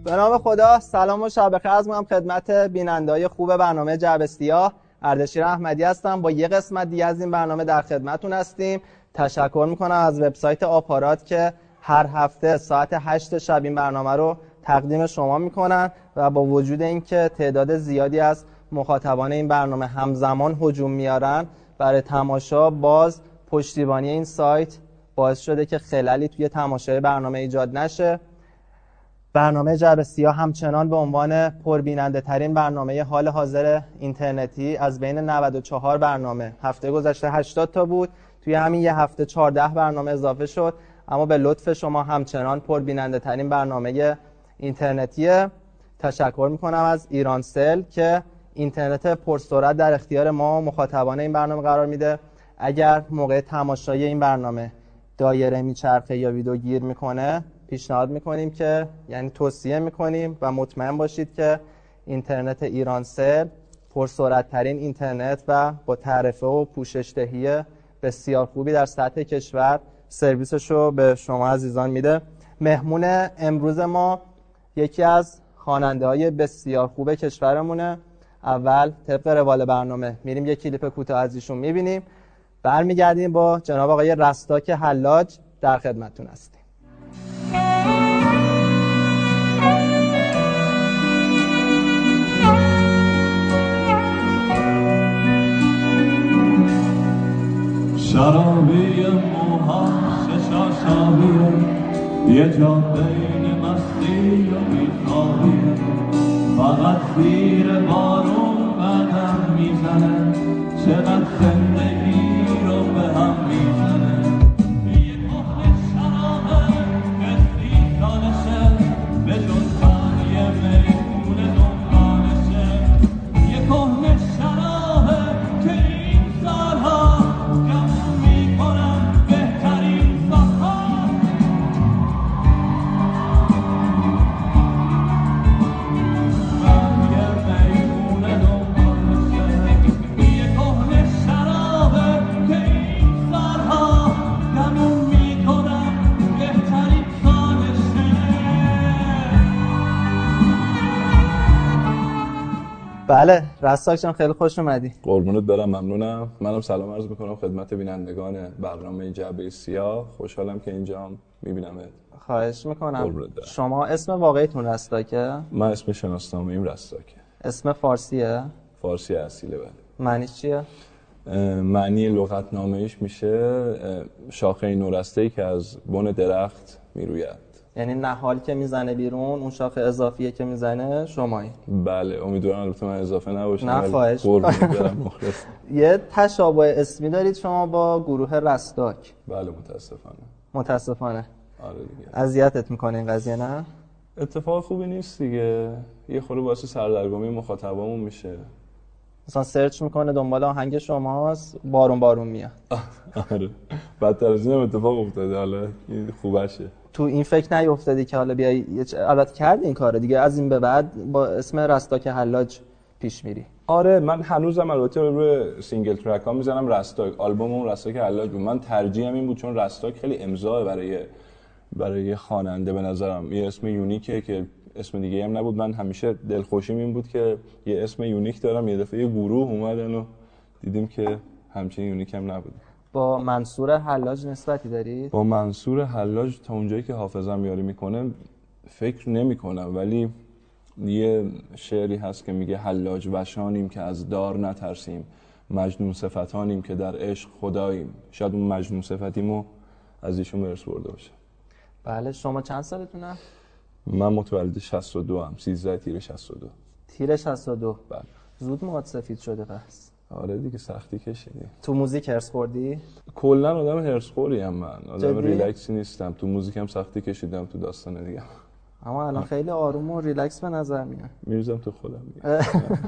به نام خدا. سلام و شب بخیر از من خدمت بیننده‌های خوب برنامه جعبه سیاه. اردشیر احمدی هستم. با یه قسمت دیگه از این برنامه در خدمتتون هستیم. تشکر میکنم از وبسایت آپارات که هر هفته ساعت 8 شب این برنامه رو تقدیم شما میکنن و با وجود اینکه تعداد زیادی از مخاطبان این برنامه همزمان هجوم میارن برای تماشا، باز پشتیبانی این سایت باعث شده که خللی توی تماشای برنامه ایجاد نشه. برنامه جعبه سیاه همچنان به عنوان پربیننده ترین برنامه حال حاضر اینترنتی از بین 94 برنامه، هفته گذشته 80 تا بود، توی همین یه هفته 14 برنامه اضافه شد، اما به لطف شما همچنان پربیننده ترین برنامه اینترنتیه. تشکر میکنم از ایرانسل که اینترنت پرسرعت در اختیار ما مخاطبان این برنامه قرار میده. اگر موقع تماشای این برنامه دایره میچرخه یا ویدیو گیر میکنه، پیشنهاد میکنیم که یعنی توصیه میکنیم و مطمئن باشید که اینترنت ایرانسل پرسرعت ترین اینترنت و با تعرفه و پوشش‌دهی بسیار خوبی در سطح کشور سرویسش رو به شما عزیزان میده. مهمون امروز ما یکی از خواننده‌های بسیار خوب کشورمونه. اول طبق روال برنامه میریم یک کلیپ کوتاه از ایشون میبینیم، برمیگردیم با جناب آقای رستاک حلاج در خدمتتون هستیم. شرابی موها ششاشابیه یه جا بین مستی و بیخوابیه، فقط زیر بارون قدم میزنه، چقدر زندگی رو به هم میزنه. یه کهنه شرابه که 30 سالشه، به جز من یه میمون دنبالشه. یه کهنه شرابه که این سالها گمون میکنم بهترین سالها. من یه میمون دنبالشه. یه کهنه شرابه که این سالها گمون میکنم بهترین سالشه. بله رستاک جان، خیلی خوش اومدی. قربونت برم، ممنونم. منم سلام عرض میکنم خدمت بینندگان برنامه جعبه سیاه. خوشحالم که اینجا میبینمت. خواهش میکنم. قربونت برم. شما اسم واقعیتون رستاکه؟ من اسم شناسنامه‌ایم رستاکه. اسم فارسیه؟ فارسی اصیله. بله. معنیش چیه؟ معنی لغتنامه‌ایش میشه شاخه نورسته‌ای که از بن درخت میروید. یعنی نهال که میزنه بیرون، اون شاخه اضافیه که میزنه شمایی؟ بله، امیدوارم البته من اضافه نباشم. نه خواهش. قربونت برم، مخلص. یه تشابه اسمی دارید شما با گروه رستاک؟ بله متاسفانه. آره دیگه. اذیتت میکنه این قضیه نه؟ اتفاق خوبی نیست دیگه، یه خورده باعث سردرگمی مخاطبامون میشه. مثلا سرچ میکنه دنبال آهنگ شماست، بارون میاد. آره، بدتر از اینم اتفاق افتاده. حالا این خوبشه. تو این فکر نیافتادی که حالا بیای البته کردی این کارو دیگه، از این به بعد با اسم رستاک حلاج پیش میری؟ آره، من هنوزم البته روی سینگل ترک ها میزنم رستاک. آلبومم رستاک حلاج بود. من ترجیحم این بود چون رستاک خیلی امضاء برای خواننده به نظرم. یه اسم یونیکه که اسم دیگه هم نبود. من همیشه دلخوشیم این بود که یه اسم یونیک دارم. یه دفعه یه گروه اومدن و دیدیم که همچین یونیک هم نبود. با منصور حلاج نسبتی دارید؟ با منصور حلاج تا اونجایی که حافظم یاری میکنه فکر نمیکنم، ولی یه شعری هست که میگه حلاج وشانیم که از دار نترسیم، مجنون صفتانیم که در عشق خداییم. شاید اون مجنون صفتیمو از ایشون برس برده باشه. بله. شما چند سالتونه؟ من متولد 62 ام، 13 تیر 62. تیر 62. بله. زود موهات سفید شده پس. آره دیگه، سختی کشیدی. تو موزیک هرس خوردی؟ کلا آدم هرس خوری ام من. آدم جدی؟ ریلکسی نیستم. تو موزیک هم سختی کشیدم، تو داستان دیگه. اما الان خیلی آروم و ریلکس به نظر میاد. میرزم تو خودم دیگه.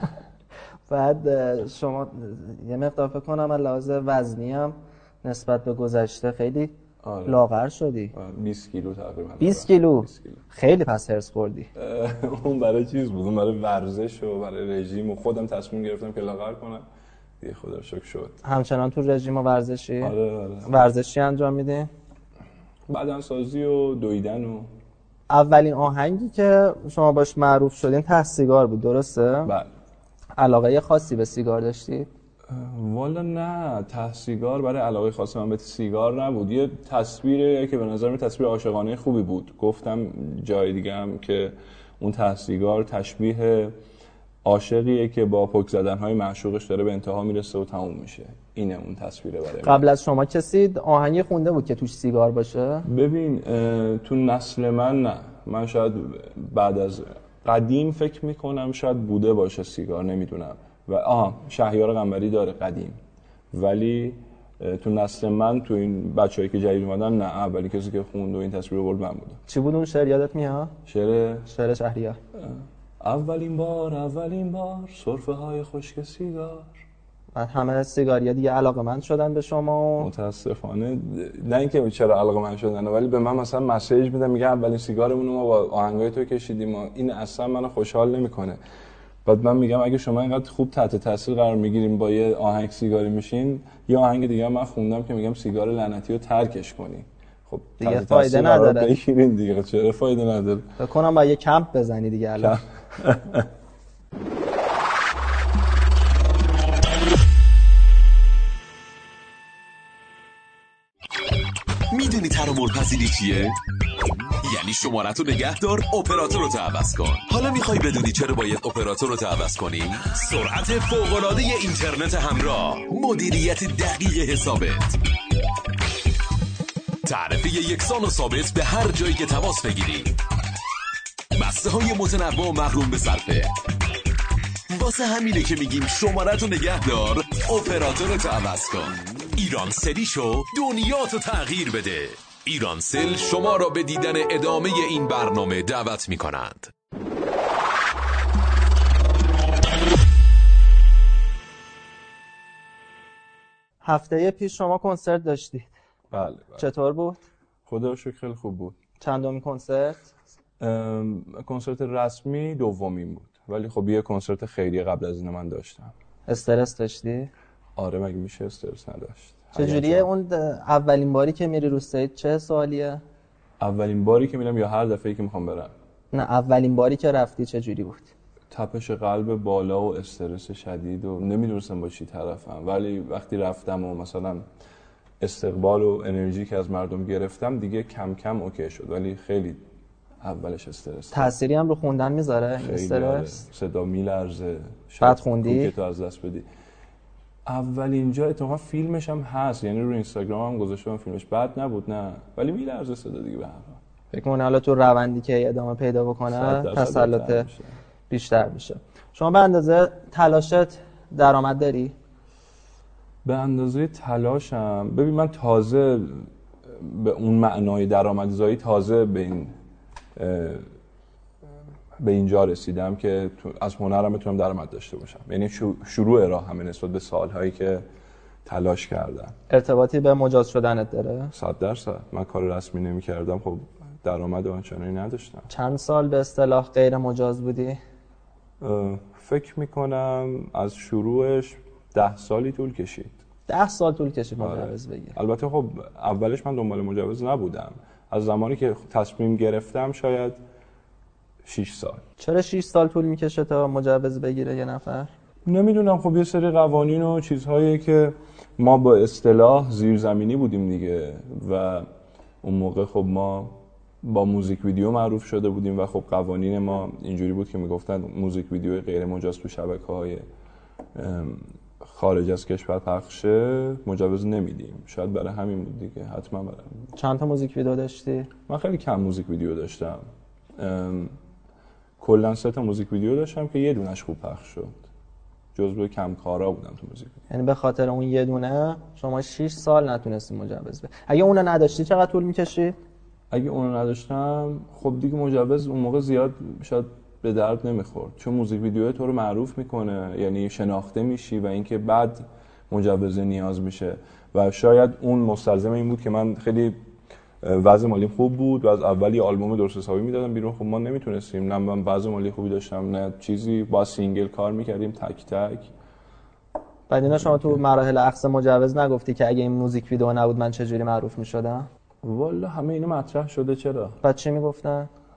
بعد شما یه مقدار فکر کنم از لحاظ وزنی هم نسبت به گذشته خیلی لاغر شدی. 20 کیلو تقریبا. 20 کیلو. خیلی پس هرس خوردی. اون برای چیز بود، اون برای ورزش و برای رژیم و خودم تصمیم گرفتم که لاغر کنم. دیگه خدا رو شکر شد. همچنان تو رژیم و ورزشی؟ آره. ورزشی انجام میدی؟ بدنسازی و دویدن و اولین آهنگی که شما باش معروف شدین ته سیگار بود، درسته؟ بله. علاقه خاصی به سیگار داشتی؟ والا نه، ته سیگار برای علاقه خاص من به سیگار نبود. یه تصویره که به نظر من تصویر عاشقانه خوبی بود. گفتم جای دیگه هم که اون ته سیگار تشبیه عاشقیه که با پک زدن‌های معشوقش داره به انتها میرسه و تموم میشه. اینه اون تصویره برای من. قبل از شما کسی آهنگی خونده بود که توش سیگار باشه؟ ببین تو نسل من نه. من شاید بعد از قدیم فکر میکنم شاید بوده باشه سیگار، نمیدونم. و شهریار قنبری داره قدیم، ولی تو نسل من، تو این بچه‌ای که جدید اومدن، نه، اولی کسی که خوند و این تصویر رو برد من بودم. چی بود اون شعر، یادت میاد؟ شعر شهریار. اولین بار سرفه های خشک سیگار. بعد همه سیگاریا دیگه علاقه‌مند شدن به شما و متاسفانه نه اینکه چرا علاقه‌مند شدن، ولی به من مثلا مسیج میدن میگه اولین سیگارمون رو ما با آهنگای تو کشیدیم و این اصلا منو خوشحال نمیکنه. بعد من میگم اگه شما اینقدر خوب تحت تاثیر قرار میگیریم با یه آهنگ سیگاری میشین، یه آهنگ دیگه من خوندم که میگم سیگار لعنتی رو ترکش کنی. خب دیگه فایده نداره. بگیرین دیگه، چرا فایده نداره؟ فکر کنم با یه کمپ بزنی دیگه الان. میدونی ترامول پذیری چیه؟ یعنی شماره‌تو نگه دار، اپراتور رو عوض کن. حالا میخوای بدونی چرا باید اپراتور رو عوض کنی؟ سرعت فوق‌العاده اینترنت همراه، مدیریت دقیق حسابت، تعرفه یکسان و ثابت به هر جایی که تماس بگیری، بسته‌های متنوع و مغروم به صرفه. واسه همینه که میگیم شماره‌تو نگه دار، اپراتورت عوض کن. ایرانسلی شو، دنیاتو تغییر بده. ایرانسل شما را به دیدن ادامه این برنامه دعوت می‌کنند. هفته پیش شما کنسرت داشتید. بله. چطور بود؟ خدا رو شکر خیلی خوب بود. چندمین کنسرت؟ کنسرت رسمی دومین بود، ولی خب یه کنسرت خیریه قبل از این من داشتم. استرس داشتی؟ آره، مگه میشه استرس نداشت؟ چجوریه اون اولین باری که میری رو استیج، چه سوالیه؟ اولین باری که میرم یا هر دفعه‌ای که میخوام برم؟ نه، اولین باری که رفتی چجوری بود؟ تپش قلب بالا و استرس شدید و نمیدونستم با چی طرفم، ولی وقتی رفتم و مثلا استقبال و انرژی که از مردم گرفتم دیگه کم کم اوکی شد، ولی خیلی اولش استرس. تأثیری هم رو خوندن میذاره استرس؟ صدا میلرزه. بعد خوندی؟ کوکتو از دست بدی. اول اینجا اتفاقا فیلمش هم هست، یعنی رو اینستاگرام هم گذاشتم فیلمش، بد نبود نه، ولی میلرزه صدا دیگه. به هر حال فکر کنم حالا تو روندی که ادامه پیدا بکنه تسلط بیشتر میشه. شما به اندازه تلاشت درآمد داری؟ به اندازه تلاشم. ببین من تازه به اون معنای درآمدزایی تازه به اینجا رسیدم که از هنرم بتونم درآمد داشته باشم، یعنی شروع راه همه نسبت به سالهایی که تلاش کردم. ارتباطی به مجاز شدنت داره؟ 100%. من کار رسمی نمی‌کردم، خب درآمد آنچنانی نداشتم. چند سال به اصطلاح غیر مجاز بودی؟ فکر میکنم از شروعش 10 سالی طول کشید. 10 سال طول کشید مجوز بگیر. البته خب اولش من دنبال مجوز نبودم، از زمانی که تصمیم گرفتم شاید 6 سال. چرا 6 سال طول میکشه تا مجوز بگیره یه نفر؟ نمیدونم، خب یه سری قوانین و چیزهایی که ما با اصطلاح زیرزمینی بودیم دیگه، و اون موقع خب ما با موزیک ویدیو معروف شده بودیم و خب قوانین ما اینجوری بود که میگفتن موزیک ویدیو غیر مجاز تو شبکه‌های خارج از کشور پخشه مجوز نمیدیم. شاید برای همین بود دیگه، حتما برای همین. چند تا موزیک ویدیو داشتی؟ من خیلی کم موزیک ویدیو داشتم. کلا 3 تا موزیک ویدیو داشتم که یه دونش خوب پخش شد. جزو کم کارا بودم تو موزیک ویدیو. یعنی به خاطر اون یه دونه شما 6 سال نتونستی مجوز بگیری. اگه اونو نداشتی چقدر طول می‌کشید؟ اگه اونو نداشتم خب دیگه مجوز اون موقع زیاد شاید به درد نمیخورد، چون موزیک ویدیو تو رو معروف میکنه، یعنی شناخته میشی و اینکه بعد مجوز نیاز میشه. و شاید اون مستلزم این بود که من خیلی وضع مالی خوب بود و از اولی آلبوم درست حسابی میدادم بیرون. خب ما نمیتونستیم، نه من وضع مالی خوبی داشتم نه چیزی، با سینگل کار میکردیم تک تک. بعد اینا شما تو مراحل اخذ مجوز نگفتی که اگه این موزیک ویدیو نبود من چجوری معروف میشدم؟ والا همه اینا مطرح شده. چرا؟ بعد چی میگفتن؟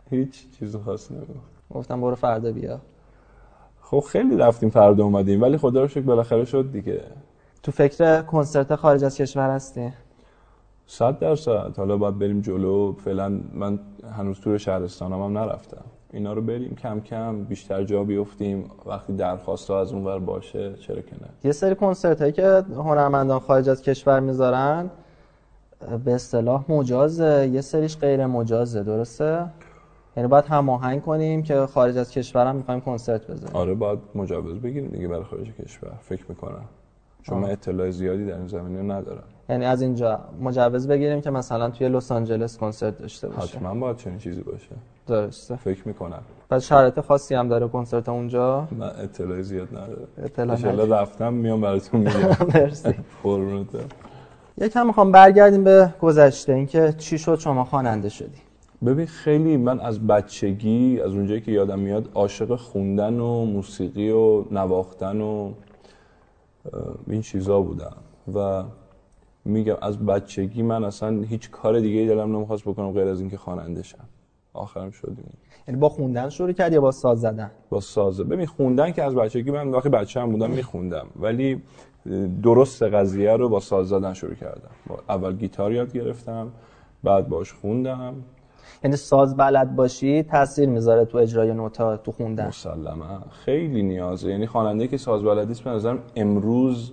هیچ چیز خاصی نمیگفت. گفتم برو فردا بیا. خب خیلی رفتیم فردا اومدیم، ولی خدا رو شکر بالاخره شد دیگه. تو فکر کنسرت خارج از کشور هستی؟ 100%. حالا باید بریم جلو. فعلا من هنوز تور شهرستانم هم نرفتم. اینا رو بریم کم کم بیشتر جا بیفتیم، وقتی درخواست‌ها از اونور باشه چرا که نه. یه سری کنسرت هایی که هنرمندان خارج از کشور میذارن به اصطلاح مجازه، یه سریش غیر مجازه، درسته؟ یعنی باید هماهنگ کنیم که خارج از کشور هم میخوایم کنسرت بزنیم. آره باید مجوز بگیریم دیگه برای خارج کشور فکر میکنم، چون من اطلاع زیادی در این زمینه ندارم. یعنی از اینجا مجوز بگیریم که مثلا توی لس آنجلس کنسرت داشته باشه. حتما باید چنین چیزی باشه. درسته. فکر میکنم. بعد شرایط خاصی هم داره کنسرت اونجا؟ من اطلاع زیاد ندارم. اطلاع ان شاءالله رفتم میام براتون میگم. مرسی. قربونت. یکم میخوام برگردیم به گذشته، اینکه چی شد شما خواننده شدی؟ ببین خیلی من از بچگی، از اونجایی که یادم میاد، عاشق خوندن و موسیقی و نواختن و این چیزا بودم و میگم از بچگی من اصلا هیچ کار دیگه دلم نمیخواست بکنم غیر از اینکه خواننده شم. آخرم شدیم. یعنی با خوندن شروع کردی یا با ساز زدن؟ با ساز. ببین خوندن که از بچگی من وقتی بچه‌ام بودم میخوندم، ولی درست قضیه رو با ساز زدن شروع کردم. اول گیتار یاد گرفتم، بعد باش خوندم. یعنی ساز بلد باشی تاثیر میذاره تو اجرای نوتا، تو خوندن؟ مسلما خیلی نیازه. یعنی خواننده که ساز بلد نیست به نظرم امروز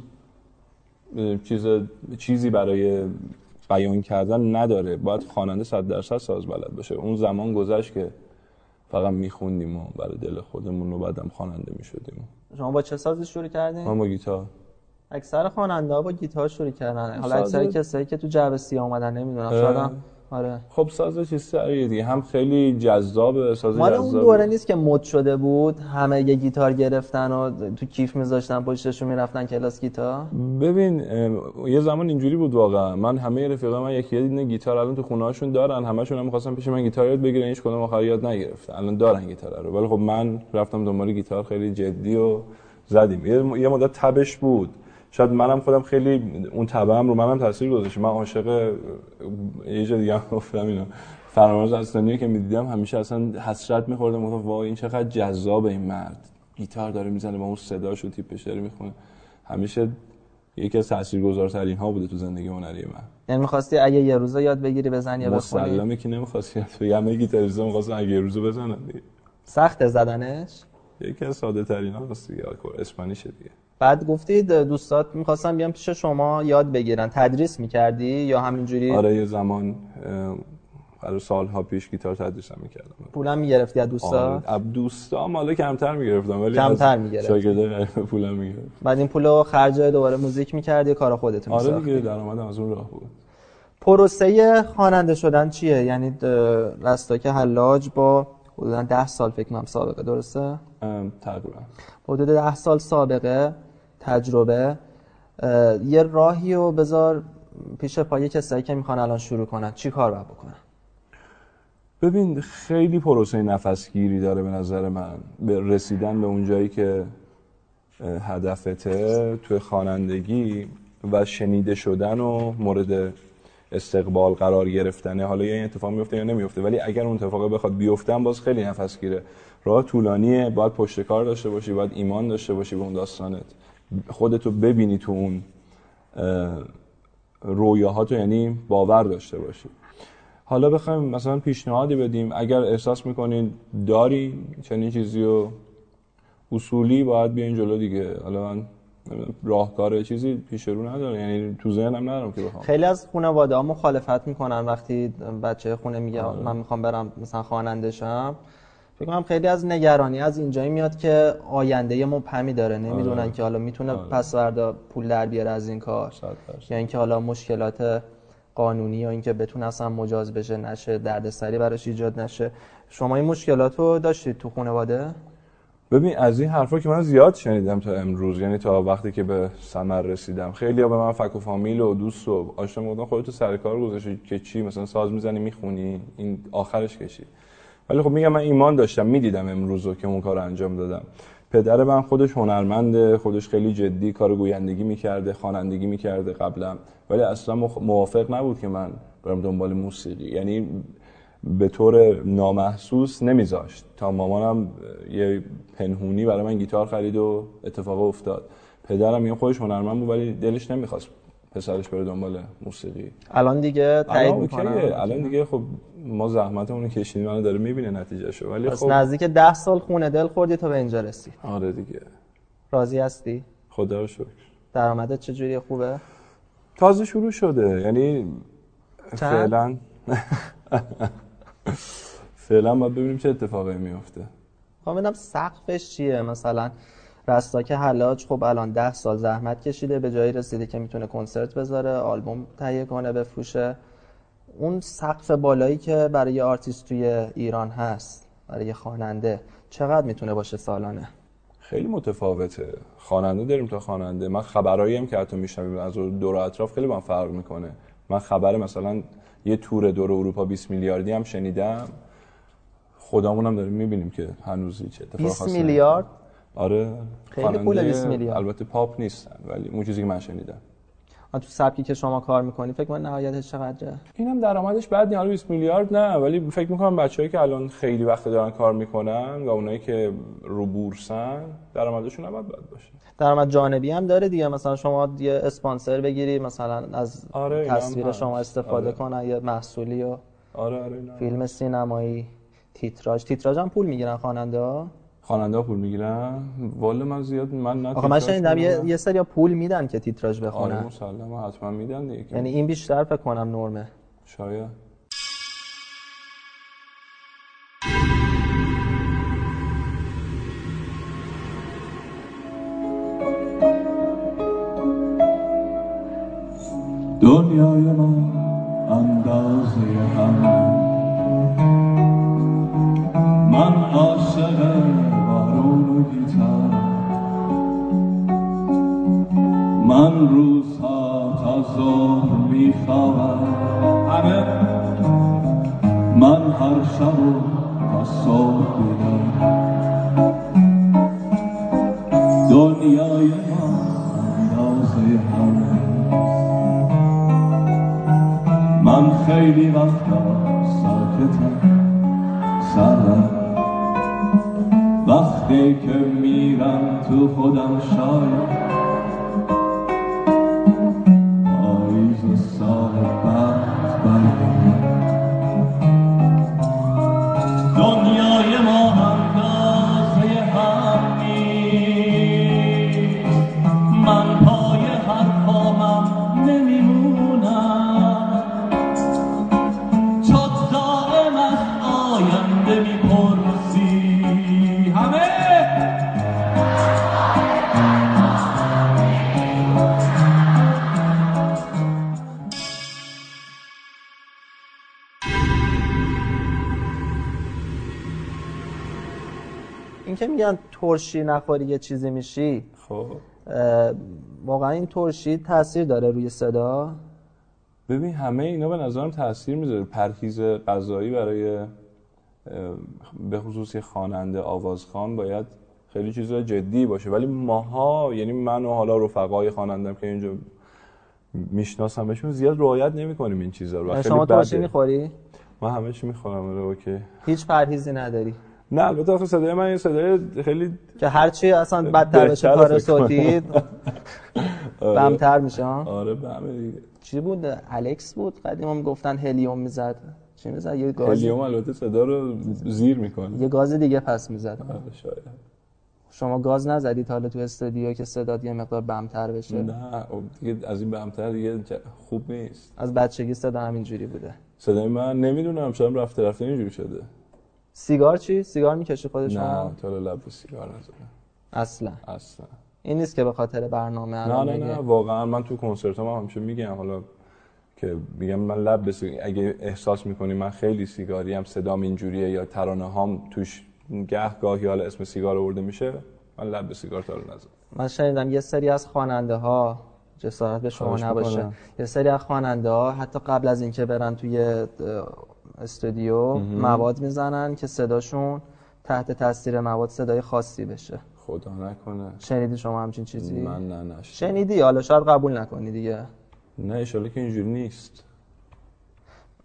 چیزی برای بیان کردن نداره. باید خواننده 100% ساز بلد باشه. اون زمان گذشت که فقط میخوندیم و برای دل خودمون و بعدم خواننده میشدیم. شما با چه سازی شروع کردین؟ من با گیتار. اکثر خواننده‌ها با گیتار شروع کردن. حالا اکثر کسایی که تو جعبه سیاه اومدن نمیدونم شاید. آره. خب ساز چیز سریه دیگه، هم خیلی جذابه، ساز مال جذابه. اون دوره نیست که مد شده بود همه یه گیتار گرفتن و تو کیف میذاشتن پشتشون میرفتن کلاس گیتار؟ ببین یه زمان اینجوری بود واقعا. من همه رفیقا من یکی یه گیتار الان تو خونه‌هاشون دارن، همشون هم می‌خواستن پیش من گیتار یاد بگیرن، هیچ کدوم آخر یاد نگرفتن. الان دارن گیتار رو، ولی خب من رفتم دنبال گیتار خیلی جدی و زدیم. یه مدت تبش بود. شاید منم خودم خیلی اون تبعم رو منم تاثیر گذاشت. من عاشق یه جا دیگه گفتم اینو، فرامرز اصلانی که می‌دیدم همیشه اصلا حسرت می‌خوردم، گفتم وای این چقدر جذابه این مرد، گیتار داره میزنه با اون صداش و تیپش داره میخونه. همیشه یکی از تاثیرگذارترین ها بوده تو زندگی هنری من. یعنی می‌خواستی اگه یه روزا یاد بگیری بزنی یا بخونی؟ مسلمه که نمی‌خواستی. همه گیتاریست‌ها می‌خواستن اگه یه روزو بزنن دیگه. سخت زدنش؟ یکی از ساده‌ترین هاست دیگه، اسپانیشه دیگه. بعد گفتید دوستات می‌خواستن بیان پیش شما یاد بگیرن، تدریس می‌کردی یا همینجوری؟ آره یه زمان برای سال‌ها پیش گیتار تدریس می‌کردم. پولم می‌گرفتی از دوستا؟ آره دوستا مالا کمتر می‌گرفتم ولی کمتر می‌گرفت. شاگردا پولم می‌گرفت. بعد این پولو خرج دوباره موزیک می‌کردی کار خودت می‌ساختی؟ آره دیگه درآمدم از اون راه بود. پروسه خواننده شدن چیه؟ یعنی رستاک حلاج با حدوداً 10 سال فکر کنم سابقه، درسته؟ تقریبا حدود 10 سال سابقه تجربه، یه راهی رو بذار پیش پای کسایی که میخوان الان شروع کنن، چی کار باید بکنن؟ ببین خیلی پروسه نفسگیری داره به نظر من، به رسیدن به اون جایی که هدفته توی خوانندگی و شنیده شدن و مورد استقبال قرار گرفتنه. حالا یه اتفاق میفته یا نمیفته، ولی اگر اون اتفاق بخواد بیفته باز خیلی نفسگیره. راه طولانیه، باید پشت کار داشته باشی، باید ایمان داشته باشی به اون داستانت، خودتو ببینی تو اون رویاهاتو، یعنی باور داشته باشی. حالا بخوایم مثلا پیشنهادی بدیم، اگر احساس میکنین داری چنین چیزی و اصولی باید بیاین جلو دیگه. حالا من راهکار چیزی پیش رو نداره، یعنی تو ذهنم ندارم که بخوام. خیلی از خانواده‌ها مخالفت میکنن وقتی بچه خونه میگه من میخوام برم مثلا خواننده شم. فکر کنم خیلی از نگرانی از اینجایی میاد که آینده مبهمی داره، نمیدونن که حالا میتونه پس فردا پول در بیاره از این کار یا اینکه حالا مشکلات قانونی یا اینکه بتونه اصلا مجاز بشه نشه، دردسری براش ایجاد نشه. شما این مشکلاتو داشتید تو خانواده؟ ببین از این حرفا که من زیاد شنیدم تا امروز، یعنی تا وقتی که به ثمر رسیدم، خیلی‌ها به من فک و فامیل و دوست و آشنا میگفتن خودت سر کار گذاشتی که چی، مثلا ساز میزنی میخونی این آخرش کشی. ولی خب میگم من ایمان داشتم، میدیدم امروزو که اون کارو انجام دادم. پدر من خودش هنرمنده، خودش خیلی جدی کار گویندگی میکرده، خوانندگی میکرده قبلا، ولی اصلا موافق نبود که من برم دنبال موسیقی. یعنی به طور نامحسوس نمیذاشت تا مامانم یه پنهونی برای من گیتار خرید و اتفاق افتاد. پدرم میگم خودش هنرمند بود ولی دلش نمیخواست پسرش بره دنبال موسیقی. الان دیگه تایید میکنم. الان دیگه خب ما زحمتمون رو کشیدیم، الان داره میبینه نتیجهشو. ولی خب نزدیک 10 سال خونه دل خوردی تا به اینجا رسی. آره دیگه. راضی هستی؟ خدا رو شکر. درآمدت چجوریه؟ خوبه؟ تازه شروع شده، یعنی فعلا باید ببینیم چه اتفاقی میفته. خب ببینم سقفش چیه. مثلا رستاک حلاج خب الان 10 سال زحمت کشیده به جایی رسیده که میتونه کنسرت بذاره، آلبوم تهیه کنه، بفروشه. اون سقف بالایی که برای آرتیست توی ایران هست، برای خواننده چقدر میتونه باشه سالانه؟ خیلی متفاوته. خواننده داریم تا خواننده. من خبرایی هم که حتی میشنویم از دور و اطراف خیلی با هم فرق میکنه. من خبر مثلا یه تور دور اروپا 20 میلیاردی هم شنیدم. خودمون هم داریم میبینیم که هنوز چه اتفاقی 20 میلیارد؟ آره خیلی پول 20 میلیارد. البته پاپ نیستن ولی اون چیزی که من شنیدم. تو سبکی که شما کار میکنی فکر کنم نهایتش چقدره؟ اینم درآمدش بعد نیاز 20 میلیارد نه، ولی فکر میکنم بچه‌ای که الان خیلی وقت دارن کار میکنن و اونایی که رو بورسن درآمدشون هم باید باشه. درآمد جانبی هم داره دیگه. مثلا شما یه اسپانسر بگیری، مثلا از تصویر شما استفاده کنن، یه محصولی و فیلم سینمایی، تیتراژ هم پول میگیرن خواننده ها پول میگیرن. والا من زیاد من نه. آخه من شنیدم یه سری پول میدن که تیتراژ بخونن. آره مسلماً حتما میدن دیگه. یعنی این بیشتر فکر کنم نرمه. شاید. دنیای ما اندازه هم، من عاشق بارون و گیتار، من روزها تا ظهر میخوابم همه، من هر شب و تا صبح بیدار. دنیای ما اندازه هم، من خیلی وقتا ساکتم سرم، وقتی که میرم تو خودم شاید پاییز و صاحب بخت برگردم. دنیای ما اندازه هم نیست، من پای حرفامم نمیمونم، تو دائم از آینده میپرسی همه. این که میگن ترشی نخوری یه چیزی میشی، خب واقعا این ترشی تاثیر داره روی صدا؟ ببین همه اینا به نظرم تاثیر میذاره. پرهیز غذایی برای به خصوص خواننده آوازخوان باید خیلی چیزا جدی باشه، ولی ماها یعنی من و حالا رفقای خوانندم که اینجا میشناسم بهشون زیاد رعایت نمی‌کنیم این چیزا رو. شما ترشی میخوری؟ من همه چی میخورم. آره اوکی. هیچ پرهیزی نداری؟ نه البته آخه صدای من یه صدای خیلی که هرچی اصلا بدتر بشه کار صوتی بمتر میشه. آره بمه دیگه. چی بود؟ الکس بود قدیما میگفتن هلیوم میزد. چی میزد؟ یه گاز. هلیوم البته صدا رو زیر میکنه. یه گاز دیگه پس میزد. آره شاید. شما گاز نزدید حالا تو استودیو که صدات یه مقدار بمتر بشه؟ نه دیگه از این بمتر دیگه خوب نیست. از بچگی صدا همینجوری بوده؟ صدای من نمیدونم شاید رفته اینجوری شده. سیگار چی؟ سیگار میکشی خود شما؟ نه تا لب سیگار نزدم اصلا. این نیست که به خاطر برنامه نه واقعا من تو کنسرتام هم همیشه میگم، حالا که میگم من لب اگه احساس میکنی من خیلی سیگاری هم صدام اینجوریه یا ترانه هام توش گاهی حالا اسم سیگار آورده میشه، من لب سیگار تا رو نزدم. من شنیدم یه سری از خواننده ها، جسارت به شما نباشه، یه سری از خواننده ها حتی قبل از اینکه برن توی استودیو مواد میزنن که صداشون تحت تاثیر مواد صدای خاصی بشه. خدا نکنه. شنیدی شما همچین چیزی؟ من نه شنیدی؟ حالا شاید قبول نکنی دیگه. نه ان شاءالله که اینجوری نیست.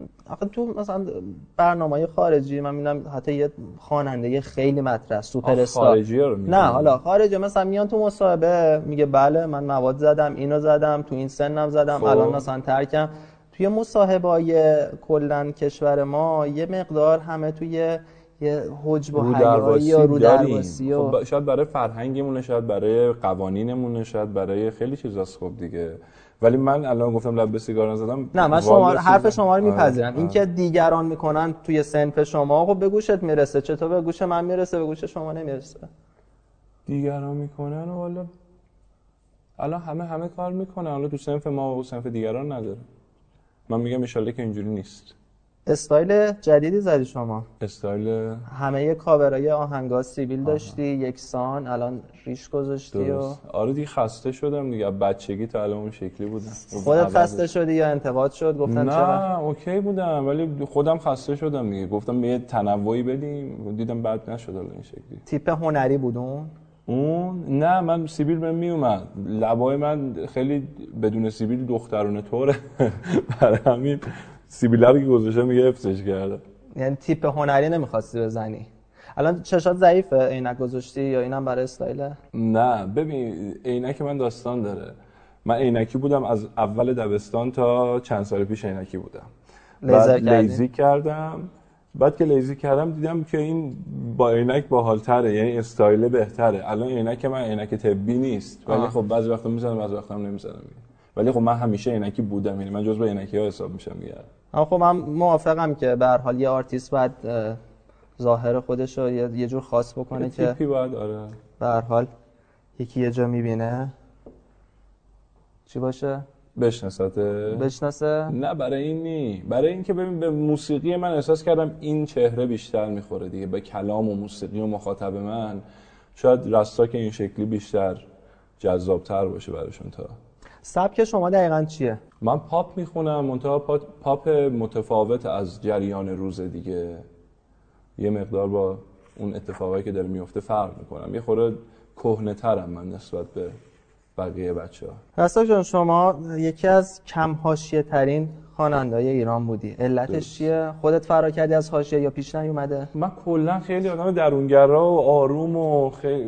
آخه تو مثلا برنامه‌های خارجی من می‌بینم حتی یه خواننده خیلی مطرح سوپر استار خارجی‌ها رو نه حالا خارجی مثلا میان تو مصاحبه میگه بله من مواد زدم اینو زدم تو این سنم زدم خب. الان مثلا ترکم توی مصاحبه‌های کلاً کشور ما یه مقدار همه توی یه حجب و حیایی یا رو درواسی و خب شاید برای فرهنگمونه، شاید برای قوانینمونه، شاید برای خیلی چیزاست. خب دیگه ولی من الان گفتم لب به سیگار نزدم. نه من شما حرف شما رو میپذیرم. این که دیگران میکنن توی صنف شما خب به گوشت میرسه، چطور به گوش من میرسه به گوش شما نمیرسه؟ دیگران میکنن و حالا الان همه کار میکنن، حالا تو صنف ما و صنف دیگران نداره. من میگم ان شاءالله که اینجوری نیست. استایل جدیدی زدی شما؟ استایل همه یه کاورای آهنگا سیبیل داشتی یکسان، الان ریش گذاشتی و آره دیگه خسته شدم دیگه، بچگی تا الان اون شکلی بودم. خودت خسته شدی یا انتقاد شد گفتن چرا؟ نه اوکی بودم ولی خودم خسته شدم دیگه، گفتم یه تنوعی بدیم، دیدم بد نشد الان این شکلی. تیپ هنری بود اون؟ نه من سیبیل بهم میومد، لبای من خیلی بدون سیبیل دخترونه طوره برای همین سیبیل رو که گذاشتم میگه حفظش کرده. یعنی تیپ هنری نمیخواستی بزنی. الان چشات ضعیفه عینک گذاشتی یا اینم برای استایله؟ نه ببین عینک من داستان داره. من عینکی بودم از اول دبستان تا چند سال پیش عینکی بودم. لیزی کردم. بعد که لیزی کردم دیدم که این با عینک باحال‌تره، یعنی استایل بهتره. الان عینک من عینک طبی نیست ولی خب بعضی وقتا میزنم بعضی وقتا هم نمیزنم. ولی خب من همیشه عینکی بودم، یعنی من جزو عینکی‌ها حساب میشم دیگه. خب من موافقم که به هر حال یه آرتیست باید ظاهر خودش رو یه جور خاص بکنه که تیپی باید آره به هر حال یکی یه جا میبینه چی باشه بشناسه. نه برای این نی، برای این که ببین به موسیقی من احساس کردم این چهره بیشتر میخوره دیگه، به کلام و موسیقی و مخاطب من شاید رستا که این شکلی بیشتر جذابتر باشه براشون. تا سبک شما دقیقاً چیه؟ من پاپ میخونم، منتها پاپ متفاوت از جریان روز دیگه، یه مقدار با اون اتفاقایی که داره میفته فرق میکنم، یه خورده کهنه‌ترم من نسبت به بقیه بچه‌ها. رستاق جان شما یکی از کم حاشیه ترین خواننده‌های ایران بودی، علتش چیه؟ خودت فرار کردی از حاشیه یا پیش نیومده؟ من کلا خیلی آدم درونگرا و آروم و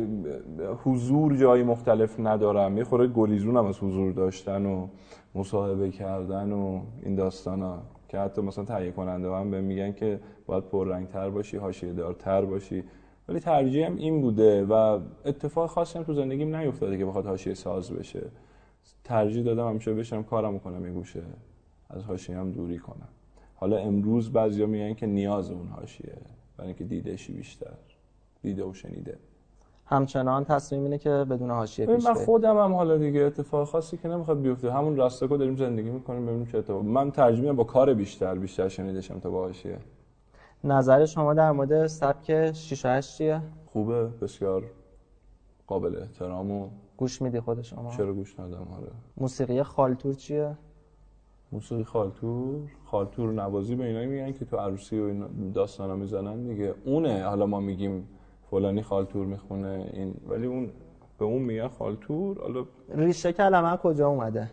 حضور جای مختلف ندارم، یه خورده گلیزونم از حضور داشتن و مصاحبه کردن و این داستانا که حتی مثلا تهیه کننده هم بهم میگن که باید پررنگ‌تر باشی، حاشیه‌دارتر باشی، ولی ترجیحم این بوده و اتفاق خاصی هم تو زندگیم نیفتاده که بخواد حاشیه ساز بشه. ترجیح دادم همیشه بشم کارمو کنم، یه گوشه از حاشیه‌ام دوری کنم. حالا امروز بعضیا میگن که نیاز اون حاشیه برای اینکه دیده‌شی بیشتر، دیده و شنیده. همچنان تصمیم اینه که بدون حاشیه پیش من خودم هم حالا دیگه اتفاق خاصی که نمیخواد بیفته، همون راستاکو داریم زندگی میکنیم، ببینیم چه اتفاقی. من ترجیح میدم با کار بیشتر شنیده شم تا با حاشیه. نظر شما در مورد سبک 6 و 8 چیه؟ خوبه، بسیار قابل احترام. و گوش میدی خود شما؟ چرا گوش ندم؟ آره. موسیقی خالتور چیه؟ موسیقی خالتور نوازی به اینایی میگن که تو عروسی و این داستانا میزنن دیگه، اونه. حالا ما میگیم فلانی خالتور میخونه این، ولی اون به اون میگن خالتور. حالا ریشه کلمه کجا اومده؟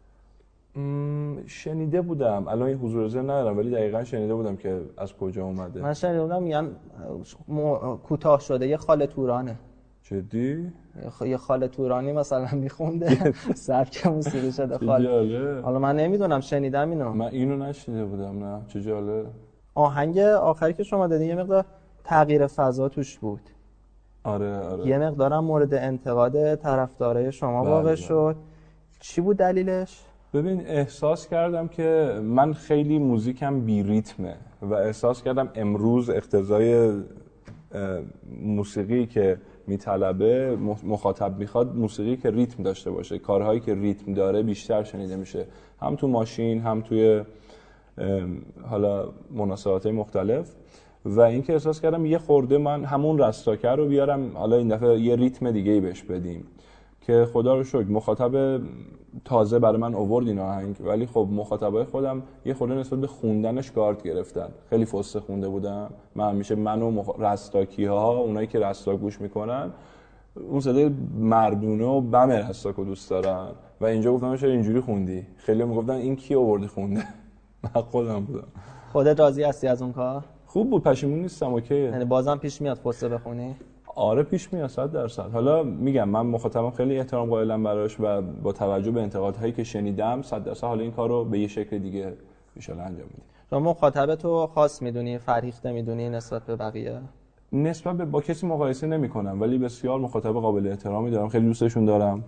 شنیده بودم، الان این حضور ذهن ندارم، ولی دقیقاً شنیده بودم که از کجا اومده. من شنیده بودم میگن کوتاه شده یه خاله تورانه. جدی؟ یه خاله تورانی مثلا میخونده سبک موسیقی شده خاله. حالا من نمیدونم، شنیدم اینو. من اینو نشنیده بودم. نه چه جالب. آهنگ آخری که شما دادین یه مقدار تغییر فضا توش بود. آره. یه مقدارم مورد انتقاد طرفدارای شما واقع شد. چی بود دلیلش؟ ببین احساس کردم که من خیلی موزیکم بی ریتمه و احساس کردم امروز اقتضای موسیقی که میطلبه مخاطب میخواد موسیقی که ریتم داشته باشه، کارهایی که ریتم داره بیشتر شنیده میشه، هم تو ماشین هم توی حالا مناسبات مختلف. و اینکه احساس کردم یه خورده من همون رستاکر رو بیارم، حالا این دفعه یه ریتم دیگه‌ای بهش بدیم که خدا رو شکر مخاطب تازه برای من آورد این آهنگ، ولی خب مخاطبای خودم یه خورده نسبت به خوندنش گارد گرفتن. خیلی فصل خونده بودم من، همیشه منو رستاکی‌ها، اونایی که رستاک گوش میکنن اون صدای مردونه و بم رستاکو دوست دارن و اینجا گفتم چرا اینجوری خوندی؟ خیلی میگفتن این کی آورده خونده. من خودم بودم. خودت راضی هستی از اون کار؟ خوب بود، پشیمون نیستم، اوکیه. یعنی بازم پیش میاد قصه بخونی؟ آره پیش میاد 100%. حالا میگم من مخاطبم خیلی احترام قائلم براش و با توجه به انتقادهایی که شنیدم 100% حالا این کارو به یه شکل دیگه ان شاءالله انجام میدم. شما مخاطبتو خاص میدونی، فرهیخته میدونی نسبت به بقیه؟ نسبت به با کسی مقایسه نمی‌کنم ولی بسیار مخاطب قابل احترامی دارم، خیلی دوستشون دارم.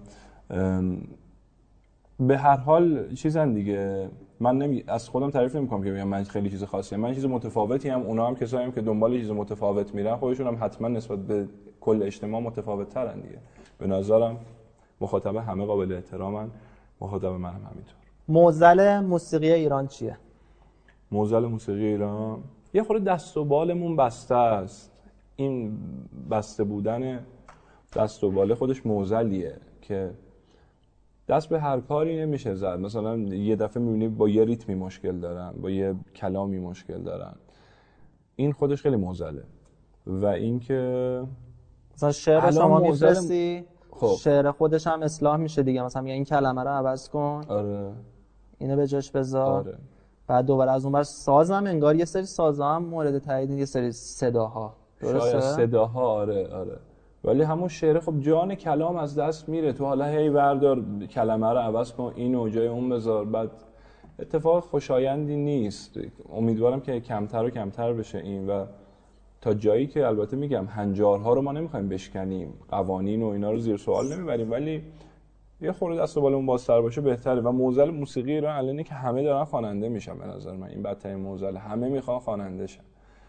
به هر حال چیزن دیگه، من از خودم تعریف نمی‌کنم که بگم من خیلی چیز خاصی ام، من چیز متفاوتی ام، اونا هم کسایی هم که دنبال چیز متفاوت میرن خودشون هم حتما نسبت به کل اجتماع متفاوت ترن دیگه. به نظرم مخاطب همه قابل احترامن، مخاطب منم همینطور. معضل موسیقی ایران چیه؟ معضل موسیقی ایران یه خورده دست و بالمون بسته است. این بسته بودن دست و بال خودش معضلیه که دست به هر کاری نمیشه زد. مثلا یه دفعه میبینی با یه ریتمی مشکل دارن، با یه کلامی مشکل دارن، این خودش خیلی معضله. و اینکه مثلا شعر شما میفرستی، خب شعر خودش هم اصلاح میشه دیگه، مثلا میگه این کلمه رو عوض کن، آره اینو به جاش بذار، آره. بعد دوباره از اون بر سازم انگار یه سری سازها هم مورد تایید، یه سری صداها، درسته؟ صداها آره. ولی همون شعر خب جان کلام از دست میره، تو حالا هی بردار کلمه رو عوض کن، اینو جای اون بذار، بعد اتفاق خوشایندی نیست. امیدوارم که کمتر و کمتر بشه این و تا جایی که البته میگم هنجارها رو ما نمیخوایم بشکنیم، قوانین و اینا رو زیر سوال نمیبریم، ولی یه خورده دست و بالمون بازتر باشه بهتره. و معضل موسیقی ایران الان که همه دارن خواننده میشن، به نظر من این بدترین معضل، همه میخوان خواننده شن.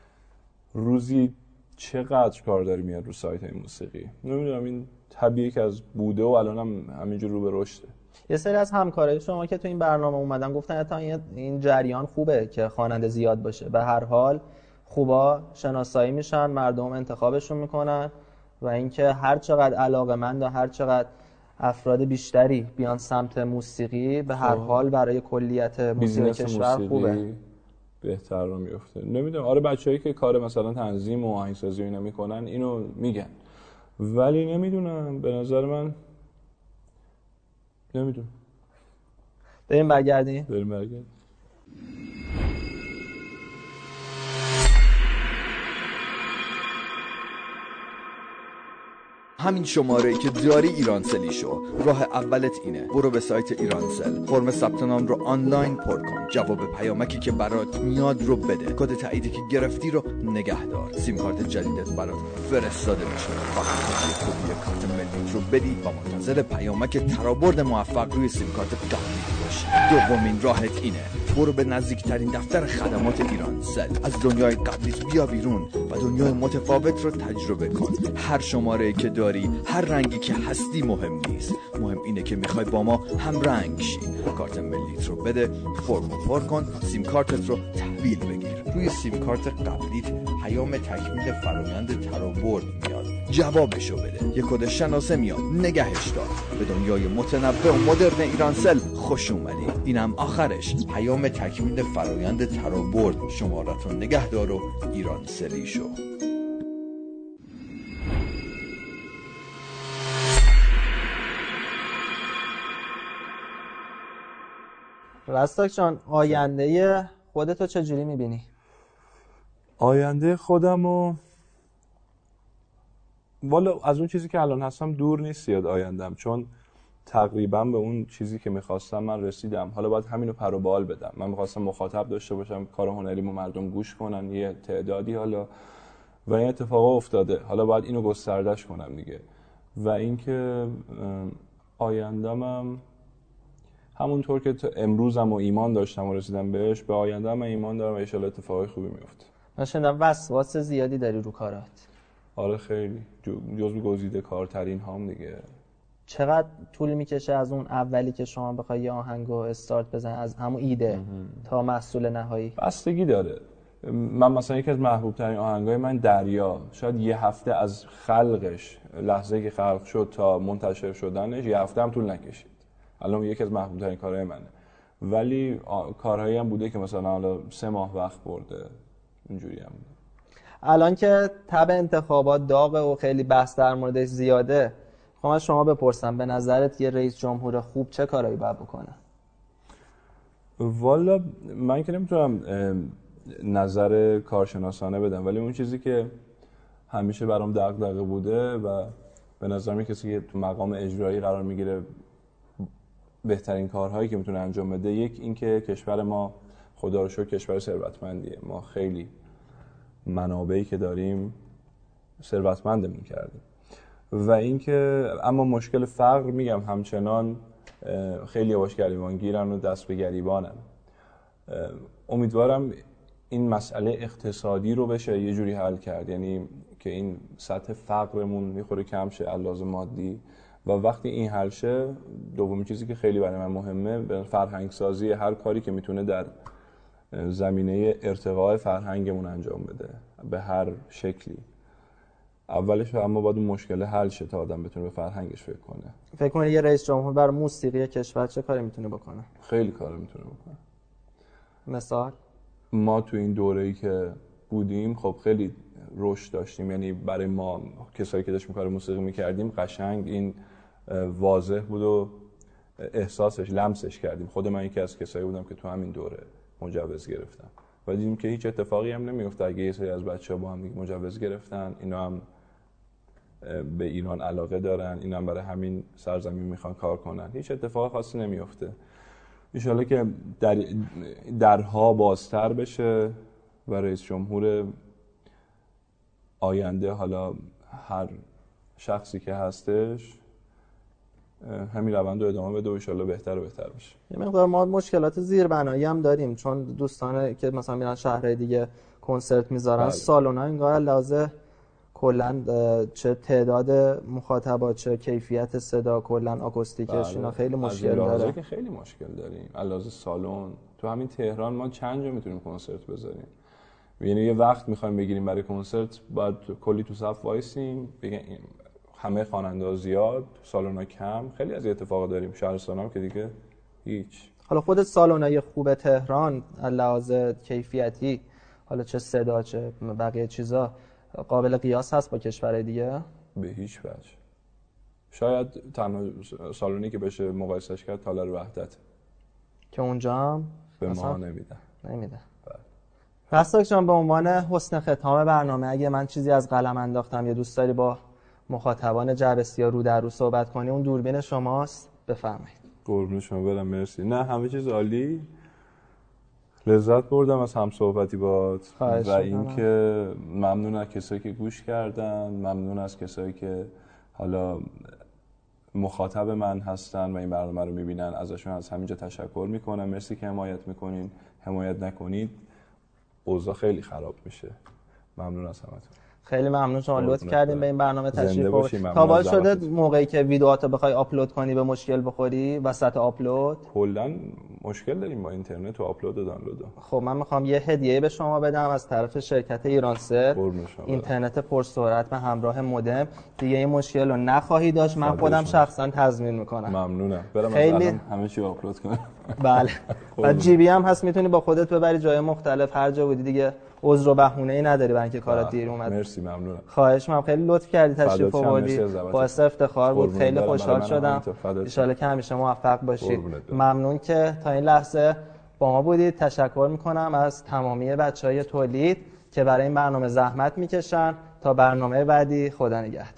روزی چقدر کار داری میاد رو سایت های موسیقی، نمیدونم، این طبیعی که از بوده و الان هم همینجور رو به رشده. یه سری از همکارای شما که تو این برنامه اومدن گفتن تا این جریان خوبه که خواننده زیاد باشه، به هر حال خوبا شناسایی میشن، مردم انتخابشون میکنن و اینکه هر چقدر علاقه‌مند و هر چقدر افراد بیشتری بیان سمت موسیقی به هر حال برای کلیت موسیقی کشور خوبه، بهتر رو میفته. نمیدونم، آره بچه‌ای که کار مثلا تنظیم و آهنگسازی و اینا میکنن اینو میگن، ولی نمیدونم، به نظر من نمیدونم. بریم برگردیم. همین شماره‌ای که داری ایرانسلی شو. راه اولت اینه، برو به سایت ایرانسل، فرم ثبت نام رو آنلاین پر کن، جواب پیامکی که برات میاد رو بده، کد تاییدی که گرفتی رو نگه دار، سیم کارت جدیدت برات فرستاده میشه، فقط کپی کارت ملیت رو بدی و منتظر پیامک ترابرد موفق روی سیم کارت قبلی باشی. دومین راهت اینه، برو به نزدیکترین دفتر خدمات ایرانسل، از دنیای قبلیت بیا بیرون و دنیای متفاوت رو تجربه کن. هر شماره‌ای که داری، هر رنگی که هستی مهم نیست، مهم اینه که میخوای با ما هم رنگ شی. کارت ملیت رو بده، فرم پر کن، سیم کارتت رو تحویل بگیر. روی سیم کارت قبلیت پیام تکمیل فرآیند ترابرد میاد، جوابشو بده، یه کد شناسه میاد، نگهش دار. به دنیای متنوع و مدرن ایرانسل خوش اومدی. اینم آخرش، پیام تکمیل فرآیند ترابرد. شمارت رو نگه دار و ایرانسلی شو. رستاک جان، آینده خودتو چجوری میبینی؟ آینده خودمو والا از اون چیزی که الان هستم دور نیست یاد آیندم، چون تقریبا به اون چیزی که میخواستم من رسیدم. حالا باید همینو پر و بال بدم. من میخواستم مخاطب داشته باشم، کار هنریمو مردم گوش کنن یه تعدادی، حالا و این اتفاقا افتاده، حالا باید اینو گستردش کنم دیگه. و اینکه آیندمم همونطور که امروزم و ایمان داشتم و رسیدم بهش، به آیندم ایمان دارم و ان شاءالله اتفاقای خوبی میفته. من شنیدم وسواس زیادی داری رو کارات. آره خیلی، جزو گزیده کارترین هام دیگه. چقدر طول میکشه از اون اولی که شما بخوای یه آهنگو استارت بزنی، از همون ایده تا محصول نهایی؟ بستگی داره. من مثلا یکی از محبوب ترین آهنگای من دریا، شاید یه هفته از خلقش، لحظه‌ای که خلق شد تا منتشر شدنش یه هفته هم طول نکشید. الان یکی از محبوب ترین کارهای منه. ولی کارهایی هم بوده که مثلا حالا 3 ماه وقت برده، اینجوری هم بوده. الان که تب انتخابات داغه و خیلی بحث در موردش زیاده، خب من شما بپرسم به نظرت یه رئیس جمهور خوب چه کارایی باید بکنه؟ والا من که نمیتونم نظر کارشناسانه بدم، ولی اون چیزی که همیشه برام دغدغه بوده و به نظر میاد کسی که تو مقام اجرایی قرار میگیره بهترین کارهایی که میتونه انجام بده، یک این که کشور ما خدا رو شکر کشور ثروتمندیه، ما خیلی منابعی که داریم ثروتمندمون کردیم، و اینکه اما مشکل فقر میگم همچنان خیلی باش گریبان گیرن و دست به گریبانن. امیدوارم این مسئله اقتصادی رو بشه یه جوری حل کرد، یعنی که این سطح فقرمون میخوره کم شه علاوه مادی، و وقتی این حل شه دومین چیزی که خیلی برای من مهمه به فرهنگ سازی، هر کاری که میتونه در زمینه ارتقاء فرهنگمون انجام بده به هر شکلی. اولش اما باید اون مشکل حل شه تا آدم بتونه به فرهنگش فکر کنه. فکر کنید یه رئیس جمهور برای موسیقی کشور چه کاری میتونه بکنه؟ خیلی کار میتونه بکنه. مثال ما تو این دوره‌ای که بودیم خب خیلی رشد داشتیم، یعنی برای ما کسایی که داشتیم کار موسیقی میکردیم قشنگ این واضح بود و احساسش لمسش کردیم. خود من یکی از کسایی بودم که تو همین دوره مجوز گرفتم و دیدیم که هیچ اتفاقی هم نمیفته. اگه یه سری از بچه‌ها با هم مجوز گرفتن، اینا هم به ایران علاقه دارن، اینا هم برای همین سرزمین میخوان کار کنن، هیچ اتفاق خاصی نمیفته. ان شاءالله که درها بازتر بشه و رئیس جمهور آینده، حالا هر شخصی که هستش، همین روند رو ادامه بده و ان شاءالله بهتر و بهتر بشه. یه مقدار ما مشکلات زیربنایی هم داریم، چون دوستانه که مثلا میرن شهرهای دیگه کنسرت میذارن، سالونا انگار لازم کلا چه تعداد مخاطبات چه کیفیت صدا کلا آکوستیکش اینا خیلی مشکل داره. که خیلی مشکل داریم علاوه سالن. تو همین تهران ما چند جا میتونیم کنسرت بذاریم، یعنی یه وقت میخوایم بگیریم برای کنسرت باید کلی تو صف وایسیم، بگن همه خواننده زیاد، سالونا کم، خیلی از اتفاقا داریم. شهرستان هم که دیگه هیچ. حالا خود سالونای خوب تهران لحاظ کیفیتی، حالا چه صدا چه بقیه چیزا، قابل قیاس هست با کشورهای دیگه؟ به هیچ وجه. شاید تنها سالونی که بشه مقایسش کرد تالار وحدت که اونجا هم به ما نمیده. رستاک جان، به عنوان حسن ختام برنامه اگه من چیزی از قلم انداختم یا دوست داری با مخاطبان جعبه سیاه رو در رو صحبت کنی، اون دوربین شماست، بفرمایید. قربون شما برم، مرسی. نه همه چیز عالی، لذت بردم از همصحبتی باهات و اینکه ممنون از کسایی که گوش کردن، ممنون از کسایی که حالا مخاطب من هستن و این برنامه رو میبینن، ازشون از همینجا تشکر میکنم. مرسی که حمایت میکنین، حمایت نکنید اوضاع خیلی خراب میشه. ممنون از همتون. خیلی ممنون، شما لطف کردین به این برنامه تشریف آوردید. تا باید شده موقعی که ویدیوهاتو بخوای آپلود کنی به مشکل بخوری وسط آپلود؟ کلا مشکل داریم با اینترنت و آپلود و دانلود. خب من میخوام یه هدیه به شما بدم از طرف شرکت ایرانسل، اینترنت پرسرعت به همراه مودم. دیگه این مشکل رو نخواهی داشت، من خودم شخصا تضمین میکنم. ممنونم. برم خیلی... از همه چی آپلود کنم. بله. و جی بی هم هست، میتونی با خودت ببری جای مختلف، هر جا بودی دیگه عذر و بهونه‌ای نداری برای اینکه کارات دیر اومد. مرسی، ممنونم. خواهش می‌کنم، خیلی لطف کردی تشریف آوردی، باعث افتخار بود، خیلی خوشحال شدم. ان شاءالله که همیشه موفق باشید. ممنون که تا این لحظه با ما بودید. تشکر می‌کنم از تمامی بچه‌های تولید که برای این برنامه زحمت می‌کشن. تا برنامه بعدی، خدا نگهدار.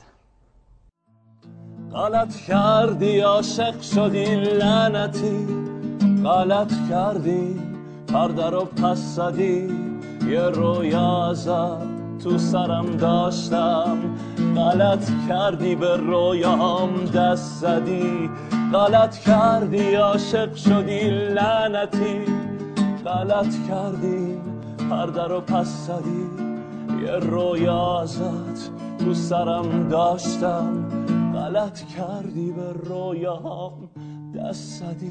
غلط کردی عاشق شدی لعنتی، غلط کردی پرده رو پس زدی، یه رویا ازت تو سرم داشتم، غلط کردی به رویام دست زدی، غلط کردی عاشق شدی لعنتی، غلط کردی پرده رو پس زدی، یه رویا ازت تو سرم داشتم، غلط کردی به رویام دست زدی.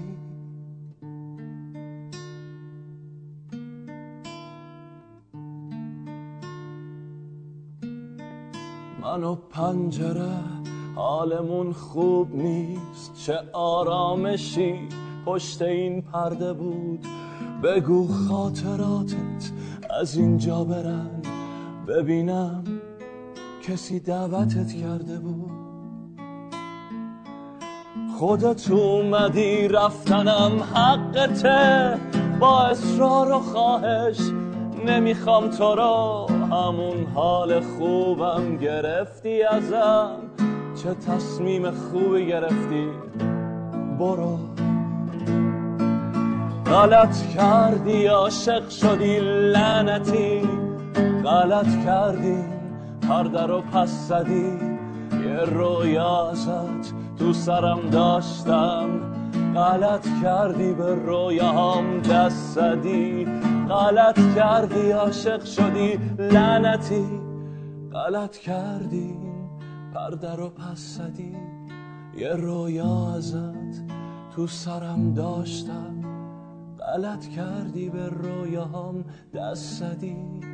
من و پنجره حالمون خوب نیست، چه آرامشی پشت این پرده بود، بگو خاطراتت از اینجا برن، ببینم کسی دعوتت کرده بود. خودت اومدی رفتنم حقته، با اصرار و خواهش نمیخوام تو رو، همون حال خوبم گرفتی ازم، چه تصمیم خوبی گرفتی، برو. غلط کردی عاشق شدی لعنتی، غلط کردی پرده رو پس زدی، یه رویا ازت تو سرم داشتم، غلط کردی به رویاهام دست زدی، غلط کردی عاشق شدی لعنتی، غلط کردی پرده رو پس زدی، یه رویا ازت تو سرم داشتم، غلط کردی به رویاهام دست زدی.